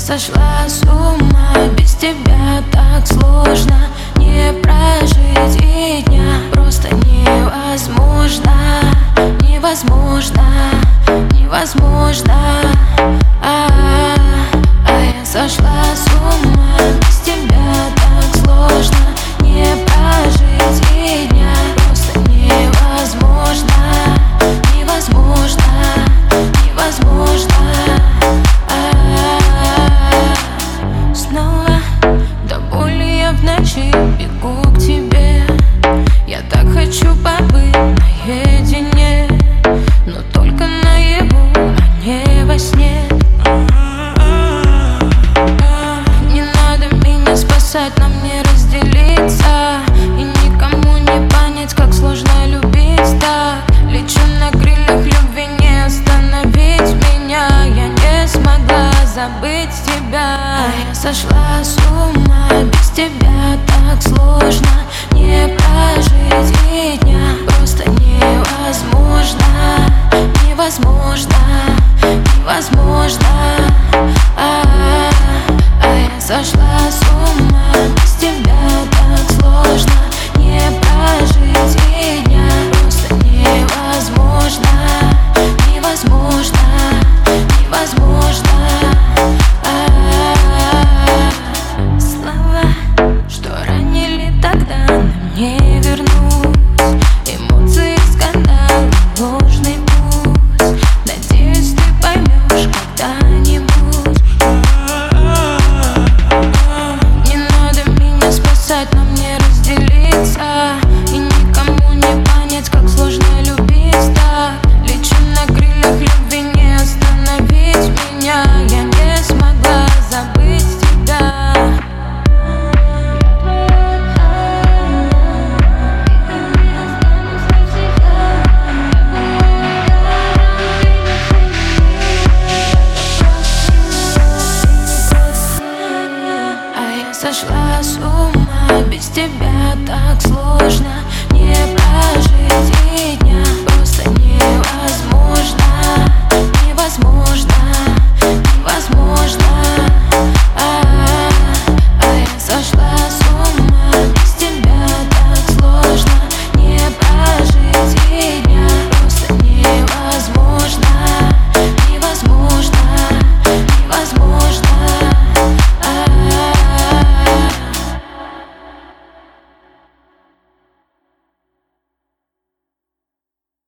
сошла с ума, без тебя так сложно не прожить и дня. Просто невозможно, невозможно, невозможно. Я сошла с ума, без тебя так сложно не прожить и дня. Просто невозможно, невозможно, невозможно. Снова до боли я в ночи бегу к тебе. Я так хочу побыть наедине, но только наяву, а не во сне. Не надо меня спасать, нам не разделиться, и никому не понять, как сложно любить так. Лечу на крыльях любви, не остановить меня. Я не смогла забыть тебя. Я сошла с ума, без тебя так сложно не прожить и дня. Просто невозможно, невозможно, невозможно. Я сошла с ума, без тебя так сложно не прожить и дня. Просто невозможно, невозможно, невозможно. Слова, что ранили тогда, нам не вернуть. Эмоции, скандал, ложный путь. Надеюсь, ты поймешь когда-нибудь. Не надо меня спасать, нам не разделиться, и никому не понять, как сложно любить так. Лечу на крыльях любви, не остановить меня. Я не смогла забыть тебя. Я сошла с ума, без тебя так сложно не прожить.